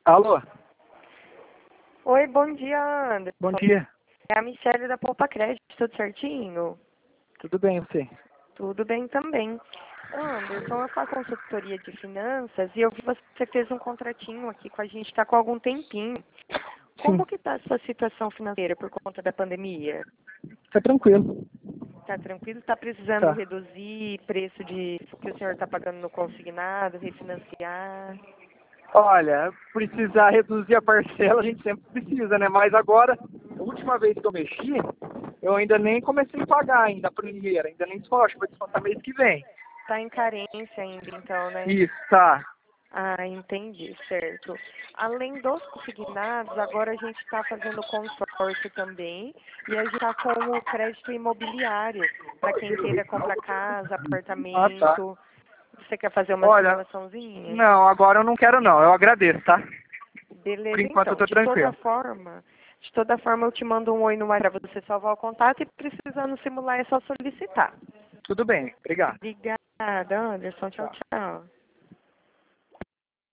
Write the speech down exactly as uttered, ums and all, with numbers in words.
Alô? Oi, bom dia, Anderson. Bom dia. É a Michelle da Poupa Crédito, tudo certinho? Tudo bem, você? Tudo bem também. Anderson, eu faço consultoria de finanças e eu vi que você fez um contratinho aqui com a gente, está com algum tempinho. Sim, Como que está a sua situação financeira por conta da pandemia? tá tranquilo. Está tranquilo? Está precisando Tá. reduzir preço de que o senhor está pagando no consignado, refinanciar? Olha, precisar reduzir a parcela, a gente sempre precisa, né? Mas agora, a última vez que eu mexi, eu ainda nem comecei a pagar ainda a primeira, ainda nem desconto, acho que vai descontar mês que vem. Está em carência ainda, então, né? Isso, tá. Ah, entendi, certo. Além dos consignados, agora a gente está fazendo consórcio também e a gente está com o crédito imobiliário para quem queira comprar casa, Ah, tá. apartamento. Você quer fazer uma Olha, simulaçãozinha? não, agora eu não quero não, eu agradeço, tá? Por Beleza, enquanto eu então. tô De toda tranquilo. forma, de toda forma eu te mando um oi no ar para você salvar o contato e precisando simular é só solicitar. Tudo bem, obrigado. Obrigada, Anderson. Tchau, Tchau. tchau.